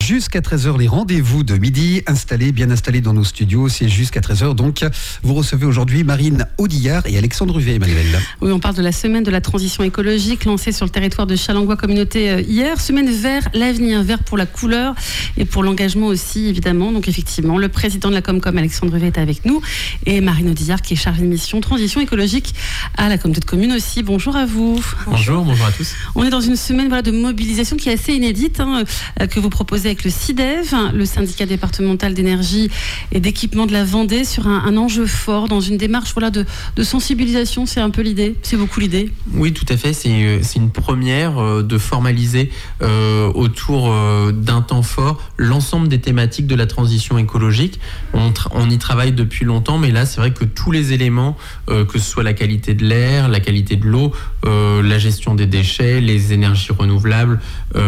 jusqu'à 13h, les rendez-vous de midi, bien installés dans nos studios, c'est jusqu'à 13h. Donc, vous recevez aujourd'hui Marine Audillard et Alexandre Huvet, Emmanuel. Oui, on parle de la semaine de la transition écologique lancée sur le territoire de Challengois Communauté hier. Semaine vers l'avenir, vert pour la couleur et pour l'engagement aussi, évidemment. Donc, effectivement, le président de la Comcom, Alexandre Huvet, est avec nous et Marine Audillard qui est chargée de mission transition écologique à la communauté de communes aussi. Bonjour à vous. Bonjour à tous. On est dans une semaine de mobilisation qui est assez inédite, que vous proposez avec le CIDEV, le syndicat départemental d'énergie et d'équipement de la Vendée, sur un enjeu fort, dans une démarche de sensibilisation. C'est un peu l'idée, c'est beaucoup l'idée. Oui, tout à fait. C'est une première de formaliser autour d'un temps fort l'ensemble des thématiques de la transition écologique. On y travaille depuis longtemps, mais là, c'est vrai que tous les éléments, que ce soit la qualité de l'air, la qualité de l'eau, la gestion des déchets, les énergies renouvelables,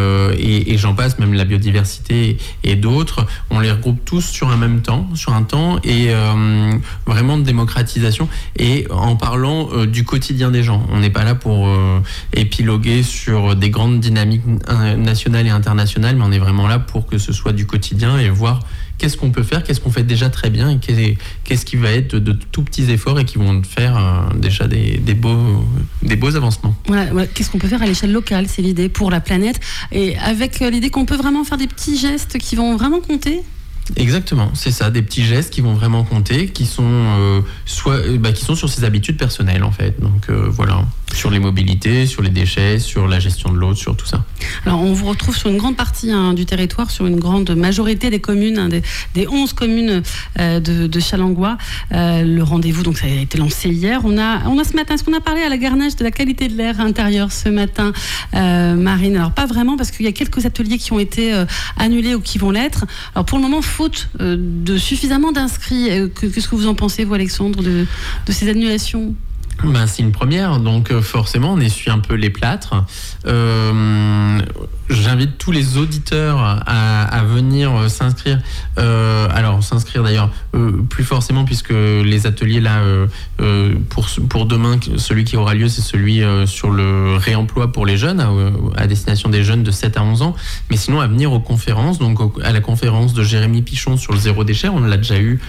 et j'en passe, même la biodiversité et d'autres, on les regroupe tous sur un temps, et vraiment de démocratisation, et en parlant du quotidien des gens. On n'est pas là pour épiloguer sur des grandes dynamiques nationales et internationales, mais on est vraiment là pour que ce soit du quotidien et voir qu'est-ce qu'on peut faire, qu'est-ce qu'on fait déjà très bien, et qu'est-ce qui va être de tout petits efforts et qui vont faire déjà des beaux avancements. Ouais, qu'est-ce qu'on peut faire à l'échelle locale, c'est l'idée, pour la planète, et avec l'idée qu'on peut vraiment faire des petits gestes qui vont vraiment compter. Exactement, c'est ça, des petits gestes qui vont vraiment compter, qui sont qui sont sur ses habitudes personnelles en fait. Donc voilà, sur les mobilités, sur les déchets, sur la gestion de l'eau, sur tout ça. Alors on vous retrouve sur une grande partie du territoire, sur une grande majorité des communes, des 11 communes de Challengois. Le rendez-vous, donc ça a été lancé hier. On a ce matin, est-ce qu'on a parlé à la Garnache de la qualité de l'air intérieur ce matin, Marine? Alors pas vraiment, parce qu'il y a quelques ateliers qui ont été annulés ou qui vont l'être. Alors pour le moment, faute de suffisamment d'inscrits. Qu'est-ce que vous en pensez, vous, Alexandre, de ces annulations? C'est une première, donc forcément on essuie un peu les plâtres. J'invite tous les auditeurs à venir s'inscrire. Alors s'inscrire d'ailleurs plus forcément, puisque les ateliers là pour demain, celui qui aura lieu, c'est celui sur le réemploi pour les jeunes, à destination des jeunes de 7 à 11 ans. Mais sinon à venir aux conférences, donc à la conférence de Jérémy Pichon sur le zéro déchet, on l'a déjà eu,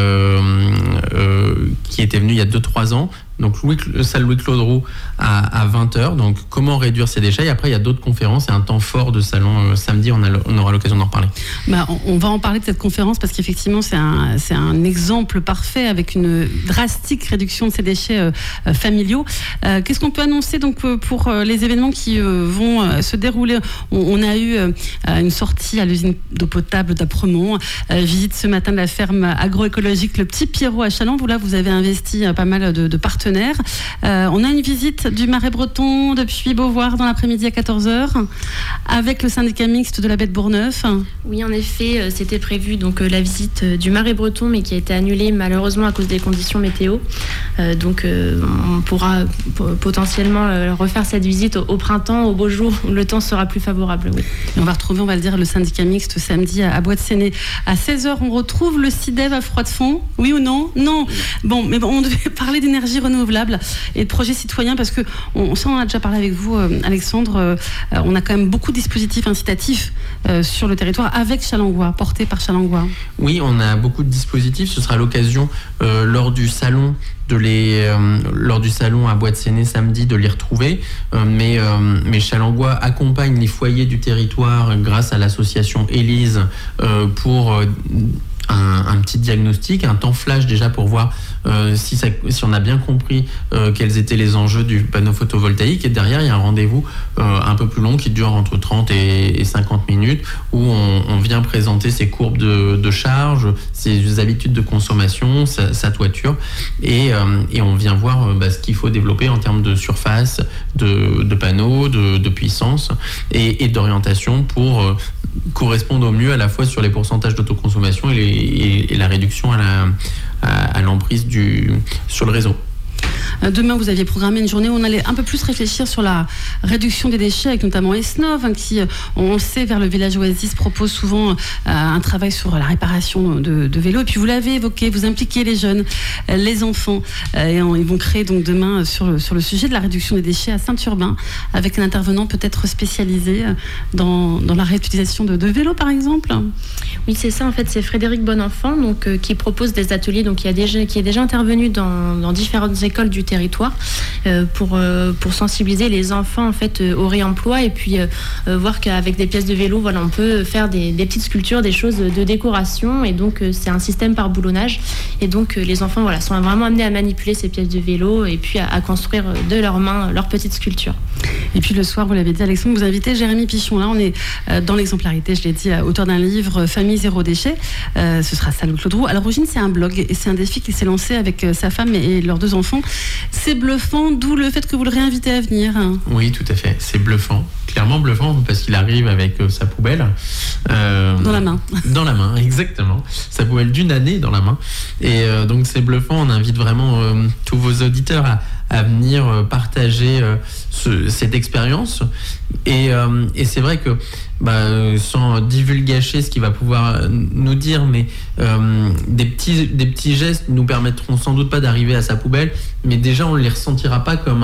qui était venu il y a 2-3 ans. Donc salle Louis-Claude Roux à 20h. Donc comment réduire ses déchets. Et après il y a d'autres conférences et un temps fort de salon samedi. On aura l'occasion d'en reparler. On va en parler de cette conférence, parce qu'effectivement c'est un exemple parfait, avec une drastique réduction de ces déchets familiaux. Qu'est-ce qu'on peut annoncer donc pour les événements qui vont se dérouler? On a eu une sortie à l'usine d'eau potable d'Apremont, visite ce matin de la ferme agroécologique Le Petit Pierrot à Châlons. Vous avez investi pas mal de partenaires. On a une visite du Marais Breton depuis Beauvoir dans l'après-midi à 14h, avec le syndicat mixte de la baie de Bourgneuf. Oui, en effet, c'était prévu donc la visite du Marais Breton, mais qui a été annulée malheureusement à cause des conditions météo. On pourra potentiellement refaire cette visite au printemps, au beau jour, où le temps sera plus favorable. Oui. Et on va retrouver, on va le dire, le syndicat mixte samedi à Bois-de-Séné. À 16h, on retrouve le CIDEV à Froidefond. Oui ou non? Non. Bon, on devait parler d'énergie renouvelable et de projets citoyens, parce que on en a déjà parlé avec vous, Alexandre. On a quand même beaucoup de dispositifs incitatifs sur le territoire avec Challengois, portés par Challengois. Oui, on a beaucoup de dispositifs. Ce sera l'occasion lors du salon à Bois-de-Séné samedi de les retrouver. Mais Challengois accompagne les foyers du territoire grâce à l'association Élise pour un petit diagnostic, un temps flash déjà pour voir si on a bien compris quels étaient les enjeux du panneau photovoltaïque. Et derrière, il y a un rendez-vous un peu plus long qui dure entre 30 et 50 minutes, où on vient présenter ses courbes de charge, ses habitudes de consommation, sa toiture, et on vient voir ce qu'il faut développer en termes de surface, de panneaux, de puissance et d'orientation pour correspondre au mieux à la fois sur les pourcentages d'autoconsommation et la réduction à l'emprise sur le réseau. Demain, vous aviez programmé une journée où on allait un peu plus réfléchir sur la réduction des déchets, avec notamment Esnov, qui, on le sait, vers le village Oasis, propose souvent un travail sur la réparation de vélos. Et puis, vous l'avez évoqué, vous impliquez les jeunes, les enfants. Ils vont créer donc demain sur le sujet de la réduction des déchets à Saint-Urbain, avec un intervenant peut-être spécialisé dans la réutilisation de vélos, par exemple. Oui, c'est ça. En fait, c'est Frédéric Bonenfant, donc, qui propose des ateliers, donc, qui est déjà intervenu dans différentes écoles du territoire pour sensibiliser les enfants en fait au réemploi et puis voir qu'avec des pièces de vélo, voilà, on peut faire des petites sculptures, des choses de décoration, et donc c'est un système par boulonnage, et donc les enfants voilà, sont vraiment amenés à manipuler ces pièces de vélo et puis à construire de leurs mains leurs petites sculptures. Et puis le soir, vous l'avez dit, Alexandre, vous invitez Jérémy Pichon. Là, on est dans l'exemplarité, je l'ai dit, auteur d'un livre Famille zéro déchet. Ce sera Salut Claude Roux. À l'origine, c'est un blog et c'est un défi qui s'est lancé avec sa femme et leurs 2 enfants. C'est bluffant, d'où le fait que vous le réinvitez à venir. Oui, tout à fait. C'est bluffant. Clairement bluffant, parce qu'il arrive avec sa poubelle. Dans la main. Dans la main, exactement. Sa poubelle d'1 année dans la main. Et donc c'est bluffant. On invite vraiment tous vos auditeurs à venir partager cette expérience. Et c'est vrai que, sans divulgacher ce qu'il va pouvoir nous dire, mais des petits gestes nous permettront sans doute pas d'arriver à sa poubelle, mais déjà on ne les ressentira pas comme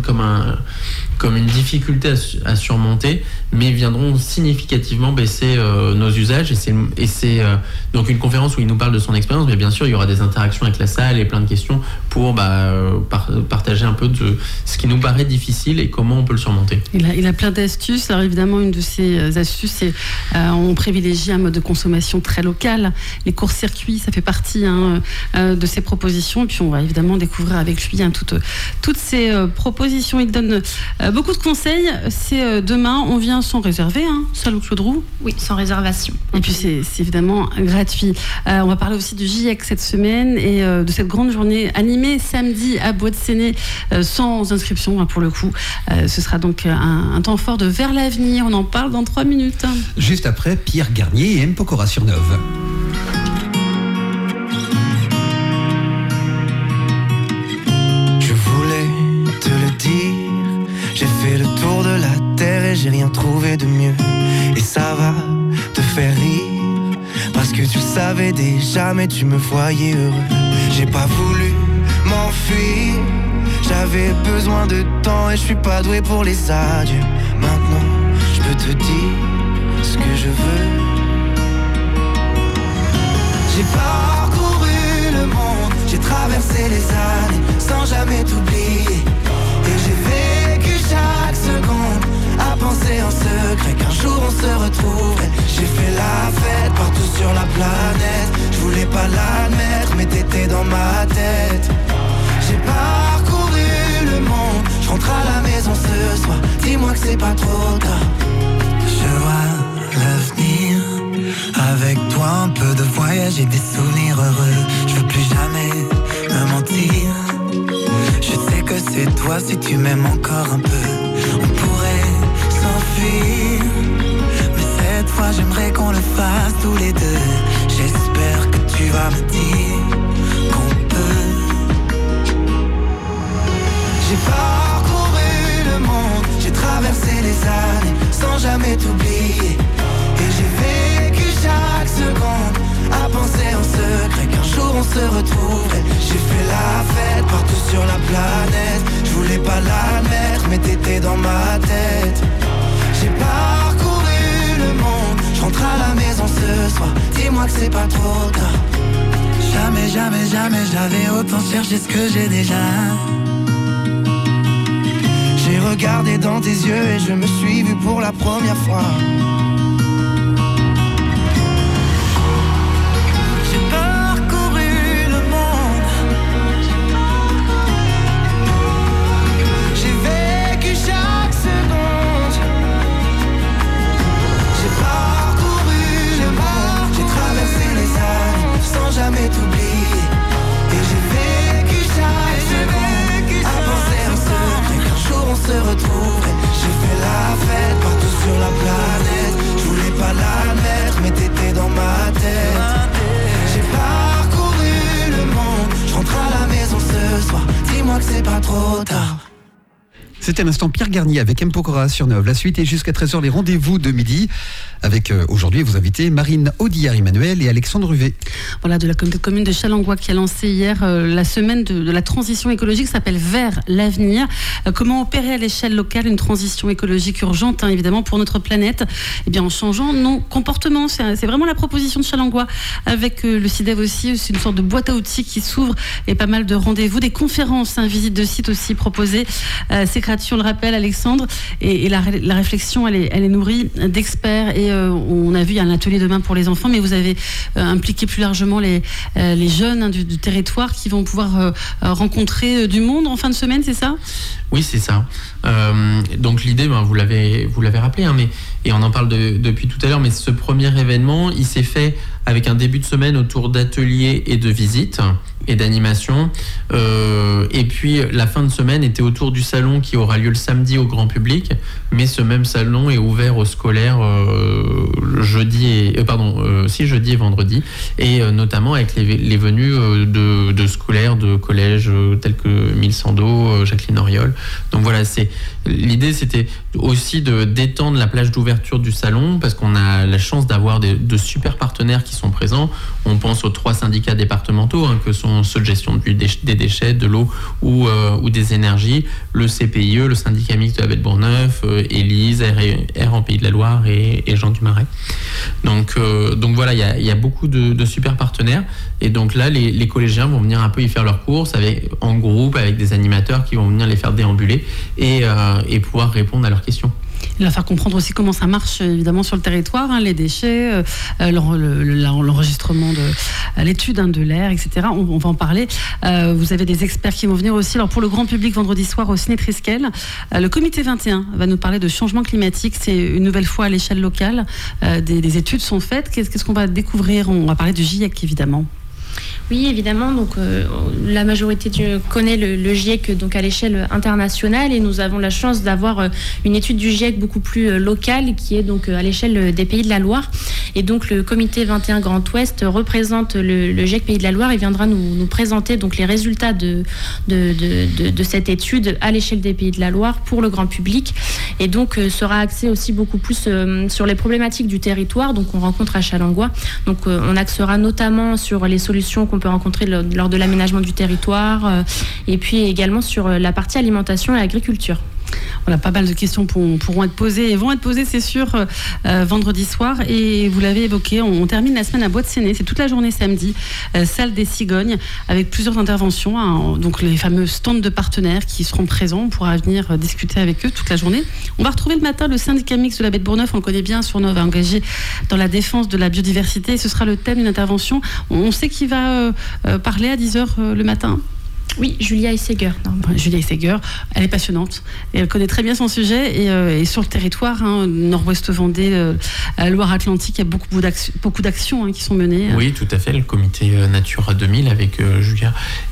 une difficulté à surmonter, mais viendront significativement baisser nos usages. Et c'est donc une conférence où il nous parle de son expérience, mais bien sûr il y aura des interactions avec la salle et plein de questions pour partager un peu de ce qui nous paraît difficile et comment on peut le surmonter. Il a plein d'astuces. Alors évidemment, une de ces astuces, c'est on privilégie un mode de consommation très local. Les courts-circuits, ça fait partie de ces propositions. Et puis on va évidemment découvrir avec lui toutes ces propositions. Il donne beaucoup de conseils. C'est demain, on vient sans réserver. Salut Claude Roux. Oui, sans réservation. Et puis c'est évidemment gratuit. On va parler aussi du GIEC cette semaine et de cette grande journée animée samedi à Bois-de-Séné sans inscription pour le coup. Ce sera donc un temps fort de Vers l'avenir. On en parle dans 3 minutes. Juste après, Pierre Garnier et M. Pokora sur Neuve. Je voulais te le dire, j'ai fait le tour de la terre et j'ai rien trouvé de mieux. Et ça va te faire rire, parce que tu le savais déjà, mais tu me voyais heureux. J'ai pas voulu m'enfuir, j'avais besoin de temps et je suis pas doué pour les adieux. Maintenant, je peux te dire ce que je veux. J'ai parcouru le monde, j'ai traversé les années sans jamais t'oublier. Et j'ai vécu chaque seconde à penser en secret qu'un jour on se retrouverait. J'ai fait la fête partout sur la planète, je voulais pas l'admettre mais t'étais dans ma tête. J'ai parcouru le monde, je rentre à la maison ce soir, dis-moi que c'est pas trop tard. Je vois l'avenir, avec toi un peu de voyage et des souvenirs heureux. Je veux plus jamais me mentir, je sais que c'est toi si tu m'aimes encore un peu. On pourrait s'enfuir, mais cette fois j'aimerais qu'on le fasse tous les deux. J'espère que tu vas me dire qu'on peut. J'ai parcouru le monde, j'ai traversé les années sans jamais t'oublier. Et j'ai vécu chaque seconde à penser en secret qu'un jour on se retrouverait. J'ai fait la fête partout sur la planète, je voulais pas l'admettre mais t'étais dans ma tête. J'ai parcouru le monde, je rentre à la maison ce soir, dis-moi que c'est pas trop tard. Jamais, jamais, jamais j'avais autant cherché ce que j'ai déjà. J'ai regardé dans tes yeux et je me suis vu pour la première fois. J'ai parcouru le monde, j'ai vécu chaque seconde. J'ai parcouru le monde, j'ai traversé les années sans jamais t'oublier. Et j'ai vécu chaque seconde à penser en secret qu'un jour on se retrouverait. J'ai fait la fête partout sur la planète, C'était à l'instant Pierre Garnier avec M. Pokora sur Neuve. La suite est jusqu'à 13h, les rendez-vous de midi avec aujourd'hui vos invités Marine Audillard-Emmanuel et Alexandre Ruvet. Voilà, de la communauté de communes de Challengois qui a lancé hier la semaine de la transition écologique, s'appelle Vers l'avenir. Comment opérer à l'échelle locale une transition écologique urgente, évidemment, pour notre planète, eh bien, en changeant nos comportements. C'est vraiment la proposition de Challengois avec le CIDEV aussi. C'est une sorte de boîte à outils qui s'ouvre et pas mal de rendez-vous, des conférences, visites de sites aussi proposées. C'est gratuit, on le rappelle, Alexandre. Et la réflexion, elle est nourrie d'experts. Et on a vu, il y a un atelier demain pour les enfants, mais vous avez impliqué plus largement les jeunes du territoire qui vont pouvoir rencontrer du monde en fin de semaine, c'est ça ? Oui, c'est ça. Donc l'idée, vous l'avez rappelé, et on en parle depuis tout à l'heure, mais ce premier événement, il s'est fait avec un début de semaine autour d'ateliers et de visites et d'animations. Et puis la fin de semaine était autour du salon qui aura lieu le samedi au grand public, mais ce même salon est ouvert aux scolaires jeudi et vendredi, et notamment avec les venues de scolaires de collèges tels que Mille Sando, Jacqueline Auriol. Donc voilà, l'idée c'était aussi de d'étendre la plage d'ouverture du salon, parce qu'on a la chance d'avoir de super partenaires qui sont présents. On pense aux 3 syndicats départementaux que sont ceux de gestion des déchets, de l'eau ou des énergies, le CPIE, le syndicat mixte de la Baie de Bourgneuf, Élise, R en Pays de la Loire et Jean du Marais. Donc voilà, il y a beaucoup de super partenaires, et donc là les collégiens vont venir un peu y faire leurs courses en groupe avec des animateurs qui vont venir les faire déambuler et pouvoir répondre à leurs questions. Il va faire comprendre aussi comment ça marche évidemment sur le territoire, les déchets, l'enregistrement de l'étude de l'air, etc. On va en parler. Vous avez des experts qui vont venir aussi. Alors pour le grand public, vendredi soir au Ciné Triskel, le comité 21 va nous parler de changement climatique. C'est une nouvelle fois à l'échelle locale. Des études sont faites. Qu'est-ce qu'on va découvrir ? On va parler du GIEC évidemment. Oui, évidemment. Donc, la majorité connaît le GIEC donc à l'échelle internationale, et nous avons la chance d'avoir une étude du GIEC beaucoup plus locale qui est donc à l'échelle des Pays de la Loire. Et donc, le comité 21 Grand Ouest représente le GIEC Pays de la Loire et viendra nous présenter donc les résultats de cette étude à l'échelle des Pays de la Loire pour le grand public. Et donc, sera axé aussi beaucoup plus sur les problématiques du territoire. Donc, on rencontre à Challengois. Donc, on axera notamment sur les solutions qu'on peut rencontrer lors de l'aménagement du territoire, et puis également sur la partie alimentation et agriculture. Voilà, pas mal de questions pourront être posées et vont être posées, c'est sûr, vendredi soir. Et vous l'avez évoqué, on termine la semaine à Bois-de-Séné. C'est toute la journée samedi, salle des Cigognes, avec plusieurs interventions. Donc les fameux stands de partenaires qui seront présents. On pourra venir discuter avec eux toute la journée. On va retrouver le matin le syndicat mixte de la Baie de Bourgneuf. On le connaît bien, sur Neuve, engagé dans la défense de la biodiversité. Et ce sera le thème d'une intervention. On sait qui va parler à 10h le matin. Oui, Julia Esseger. Julia Esseger, elle est passionnante et elle connaît très bien son sujet, et sur le territoire, Nord-Ouest Vendée, Loire-Atlantique, il y a beaucoup d'actions qui sont menées. Oui, tout à fait. Le comité Natura 2000 avec Julia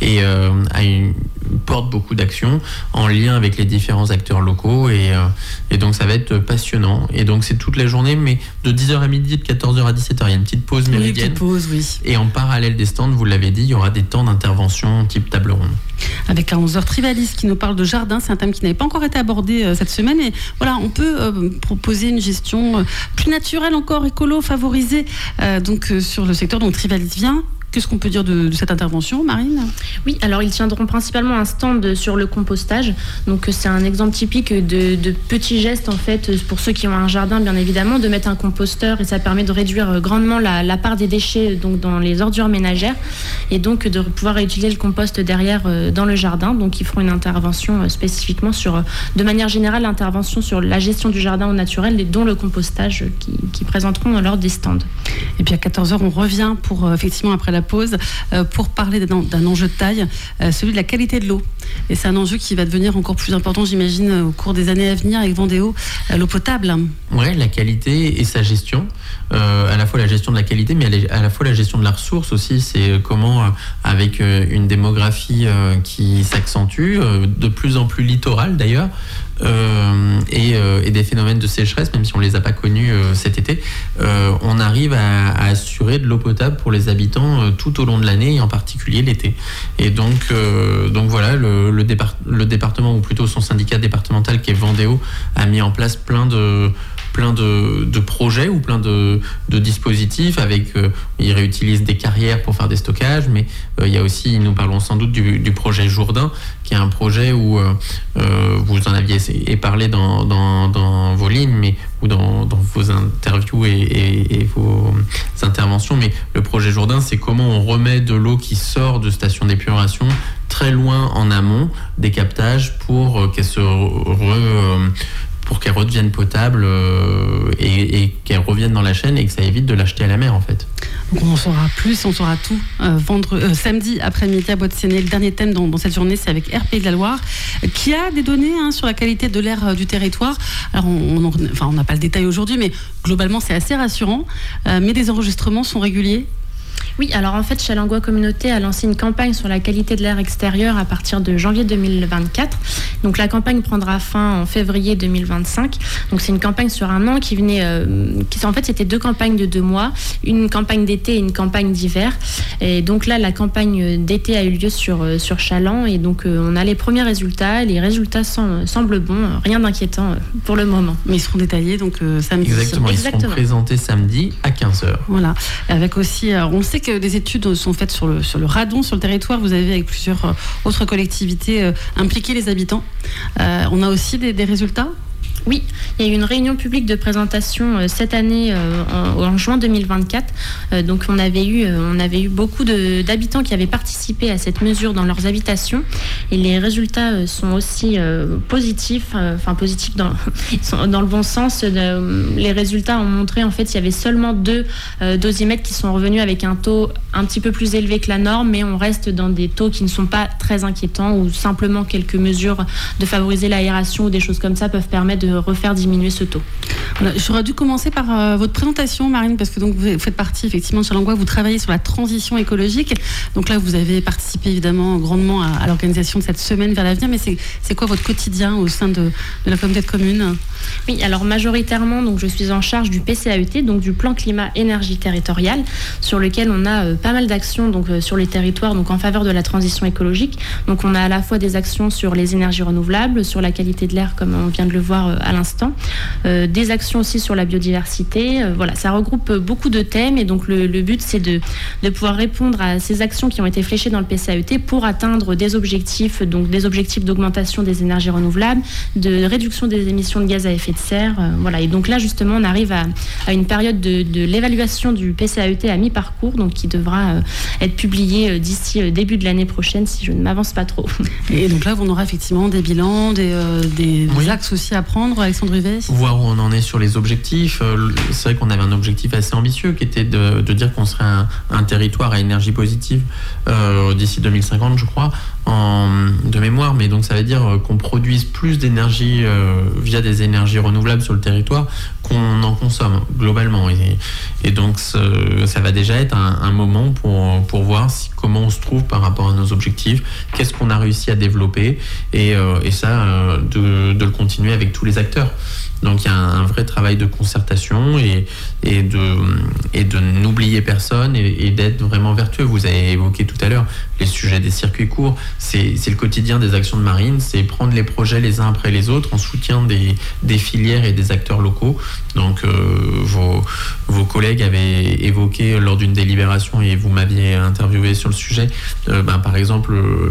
porte beaucoup d'actions en lien avec les différents acteurs locaux, et donc ça va être passionnant. Et donc c'est toute la journée, mais de 10h à midi, de 14h à 17h, il y a une petite pause méridienne. Oui, une petite pause, oui. Et en parallèle des stands, vous l'avez dit, il y aura des temps d'intervention type table ronde. Avec à 11h Trivalis qui nous parle de jardin. C'est un thème qui n'avait pas encore été abordé cette semaine, et voilà, on peut proposer une gestion plus naturelle, encore écolo, favorisée sur le secteur. Donc Trivalis vient. Qu'est-ce qu'on peut dire de cette intervention, Marine ? Oui, alors ils tiendront principalement un stand sur le compostage. Donc c'est un exemple typique de petits gestes, en fait, pour ceux qui ont un jardin, bien évidemment, de mettre un composteur, et ça permet de réduire grandement la part des déchets donc dans les ordures ménagères, et donc de pouvoir réutiliser le compost derrière dans le jardin. Donc ils feront une intervention spécifiquement de manière générale, l'intervention sur la gestion du jardin au naturel, et dont le compostage qui présenteront lors des stands. Et puis à 14h, on revient pour effectivement après la pause pour parler d'un enjeu de taille, celui de la qualité de l'eau. Et c'est un enjeu qui va devenir encore plus important, j'imagine, au cours des années à venir avec Vendéo, l'eau potable. Oui, la qualité et sa gestion, à la fois la gestion de la qualité, mais à la fois la gestion de la ressource aussi. C'est comment, avec une démographie qui s'accentue, de plus en plus littorale d'ailleurs, et des phénomènes de sécheresse, même si on ne les a pas connus cet été, on arrive à assurer de l'eau potable pour les habitants tout au long de l'année, et en particulier l'été. Et donc voilà, le département, ou plutôt son syndicat départemental qui est Vendéo, a mis en place plein de projets ou plein de dispositifs avec, ils réutilisent des carrières pour faire des stockages, mais il y a aussi, nous parlons sans doute du projet Jourdain, qui est un projet où vous en aviez parlé dans vos lignes, ou dans vos interviews et vos interventions, mais le projet Jourdain, c'est comment on remet de l'eau qui sort de stations d'épuration très loin en amont des captages pour qu'elle redevienne potable et qu'elle revienne dans la chaîne, et que ça évite de l'acheter à la mer en fait. Donc on en saura plus, on saura tout samedi après-midi à Boîte-Séné. Le dernier thème dans cette journée, c'est avec RP de la Loire, qui a des données sur la qualité de l'air du territoire. Alors on n'a pas le détail aujourd'hui, mais globalement c'est assez rassurant. Mais des enregistrements sont réguliers. Oui, alors en fait, Challengois Communauté a lancé une campagne sur la qualité de l'air extérieur à partir de janvier 2024. Donc la campagne prendra fin en février 2025. Donc c'est une campagne sur un an qui venait... en fait, c'était 2 campagnes de 2 mois, une campagne d'été et une campagne d'hiver. Et donc là, la campagne d'été a eu lieu sur Chaland, et donc on a les premiers résultats. Les résultats semblent bons, rien d'inquiétant pour le moment. Mais ils seront détaillés donc samedi. Exactement, ils seront présentés samedi à 15h. Voilà, avec aussi... on sait que des études sont faites sur le radon sur le territoire. Vous avez, avec plusieurs autres collectivités, impliqué les habitants. On a aussi des résultats ? Oui, il y a eu une réunion publique de présentation cette année en juin 2024. Donc on avait eu beaucoup d'habitants qui avaient participé à cette mesure dans leurs habitations, et les résultats sont aussi positifs, positifs dans le bon sens. Les résultats ont montré en fait qu'il y avait seulement 2 dosimètres qui sont revenus avec un taux un petit peu plus élevé que la norme, mais on reste dans des taux qui ne sont pas très inquiétants, ou simplement quelques mesures de favoriser l'aération ou des choses comme ça peuvent permettre de refaire diminuer ce taux. Voilà, j'aurais dû commencer par votre présentation, Marine, parce que donc vous faites partie effectivement de Challengois, vous travaillez sur la transition écologique. Donc là, vous avez participé évidemment grandement à l'organisation de cette semaine vers l'avenir, mais c'est quoi votre quotidien au sein de la communauté de communes ? Oui, alors majoritairement, donc je suis en charge du PCAET, donc du plan climat énergie territorial, sur lequel on a pas mal d'actions donc sur les territoires, donc en faveur de la transition écologique. Donc on a à la fois des actions sur les énergies renouvelables, sur la qualité de l'air comme on vient de le voir à l'instant, des actions aussi sur la biodiversité. Voilà, ça regroupe beaucoup de thèmes, et donc le but c'est de pouvoir répondre à ces actions qui ont été fléchées dans le PCAET pour atteindre des objectifs, donc des objectifs d'augmentation des énergies renouvelables, de réduction des émissions de gaz à effet de serre. Voilà, et donc là justement on arrive à une période de l'évaluation du PCAET à mi-parcours, donc qui devra être publié d'ici début de l'année prochaine, si je ne m'avance pas trop. Et donc là on aura effectivement des bilans, des axes aussi à prendre, Alexandre Huvet. Voir où on en est sur les objectifs. C'est vrai qu'on avait un objectif assez ambitieux qui était de dire qu'on serait un territoire à énergie positive d'ici 2050, je crois, de mémoire. Mais donc ça veut dire qu'on produise plus d'énergie via des énergies renouvelables sur le territoire qu'on en consomme globalement. Et donc ça va déjà être un moment pour voir comment on se trouve par rapport à nos objectifs, qu'est-ce qu'on a réussi à développer, et ça, de le continuer avec tous les acteurs. Donc il y a un vrai travail de concertation et de n'oublier personne et d'être vraiment vertueux. Vous avez évoqué tout à l'heure les sujets des circuits courts. C'est le quotidien des actions de Marine, c'est prendre les projets les uns après les autres en soutien des filières et des acteurs locaux. Donc vos collègues avaient évoqué lors d'une délibération, et vous m'aviez interviewé sur le sujet, par exemple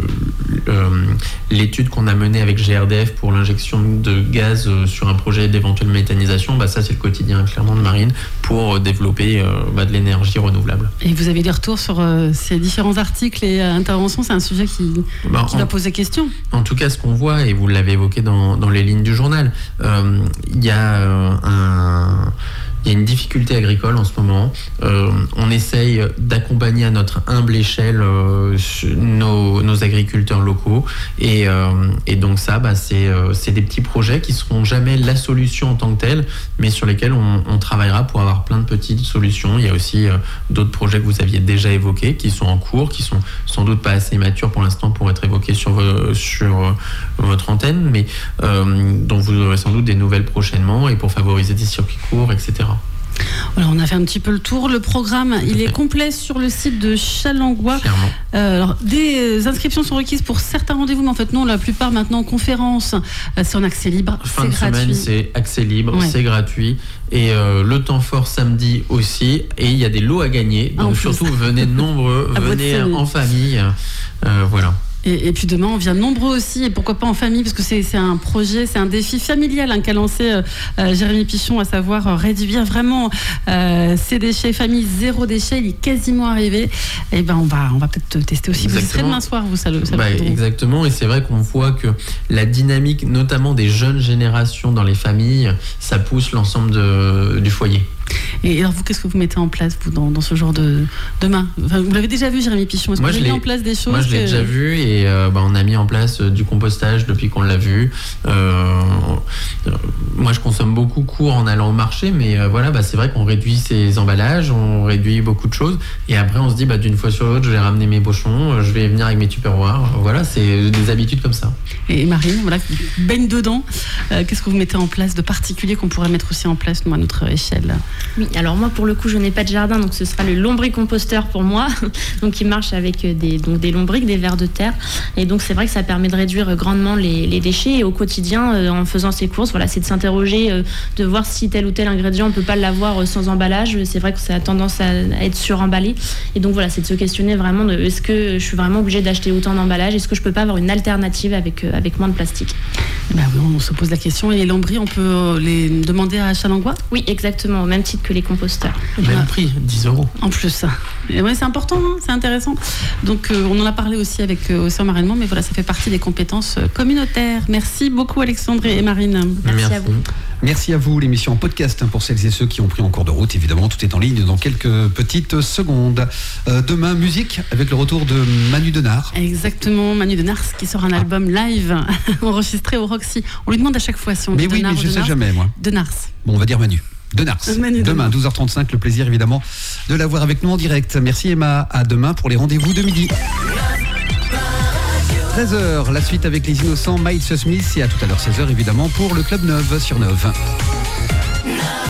l'étude qu'on a menée avec GRDF pour l'injection de gaz sur un projet d'éventuelle méthanisation. Ça c'est le quotidien clairement de Marine pour développer de l'énergie renouvelable. Et vous avez des retours sur ces différents articles et interventions? C'est un sujet qui va poser question. En tout cas, ce qu'on voit, et vous l'avez évoqué dans les lignes du journal, il y a il y a une difficulté agricole en ce moment. On essaye d'accompagner à notre humble échelle nos agriculteurs locaux et donc ça, c'est des petits projets qui seront jamais la solution en tant que telle, mais sur lesquels on travaillera pour avoir plein de petites solutions. Il y a aussi d'autres projets que vous aviez déjà évoqués, qui sont en cours, qui sont sans doute pas assez matures pour l'instant pour être évoqués sur votre antenne, mais dont vous aurez sans doute des nouvelles prochainement, et pour favoriser des circuits courts, etc. Voilà, on a fait un petit peu le tour. Le programme, il est complet sur le site de Challengois. Alors, des inscriptions sont requises pour certains rendez-vous, mais en fait non, la plupart maintenant conférences, c'est en accès libre, fin c'est de gratuit. semaine, c'est accès libre, Ouais. c'est gratuit, et le temps fort samedi aussi, et il y a des lots à gagner, En donc plus. surtout venez nombreux, À votre venez famille. en famille, voilà. Et puis demain, on vient nombreux aussi, et pourquoi pas en famille, parce que c'est un projet, c'est un défi familial qu'a lancé Jérémy Pichon, à savoir réduire vraiment ses déchets. Famille zéro déchet, il est quasiment arrivé. Et ben on va peut-être tester aussi. Vous y serez Exactement. demain soir, vous, ça le Exactement, et c'est vrai qu'on voit que la dynamique, notamment des jeunes générations dans les familles, ça pousse l'ensemble du foyer. Et alors vous, qu'est-ce que vous mettez en place, vous, dans ce genre de demain? Enfin, vous l'avez déjà vu, Jérémy Pichon? Est-ce que vous avez mis en place des choses? Moi, je l'ai déjà vu, et on a mis en place du compostage depuis qu'on l'a vu. Moi, je consomme beaucoup court en allant au marché, mais c'est vrai qu'on réduit ses emballages, on réduit beaucoup de choses, et après on se dit d'une fois sur l'autre, je vais ramener mes pochons, je vais venir avec mes tupperwares. Voilà, c'est des habitudes comme ça. Et Marine, voilà, baigne dedans. Qu'est-ce que vous mettez en place de particulier qu'on pourrait mettre aussi en place, nous, à notre échelle? Oui, alors moi pour le coup je n'ai pas de jardin, donc ce sera le lombricomposteur pour moi, donc il marche avec des lombriques, des vers de terre, et donc c'est vrai que ça permet de réduire grandement les déchets, et au quotidien en faisant ses courses, c'est de s'interroger, de voir si tel ou tel ingrédient on peut pas l'avoir sans emballage. C'est vrai que ça a tendance à être suremballé, et donc c'est de se questionner vraiment de est-ce que je suis vraiment obligée d'acheter autant d'emballage, est-ce que je peux pas avoir une alternative avec moins de plastique. Oui, on se pose la question. Et les lambris, on peut les demander à Challengois? Oui, exactement, au même titre que les composteurs. Même prix, 10 €. En plus. Et ouais, c'est important, c'est intéressant. Donc on en a parlé aussi avec Océan Marainement, mais voilà, ça fait partie des compétences communautaires. Merci beaucoup Alexandre et Marine. Merci à vous. Merci à vous. L'émission en podcast pour celles et ceux qui ont pris en cours de route. Évidemment, tout est en ligne dans quelques petites secondes. Demain, musique avec le retour de Manu Denard. Exactement, Manu Denard qui sort un album live enregistré au Roxy. On lui demande à chaque fois si on dit Mais oui, Denard mais ou je sais Denard. jamais, moi. Denard. Bon, on va dire Manu. Denars. Demain, 12h35, le plaisir évidemment de l'avoir avec nous en direct. Merci Emma, à demain pour les rendez-vous de midi. 13h, la suite avec les Innocents, Miles Smith, et à tout à l'heure 16h évidemment pour le Club 9 sur 9.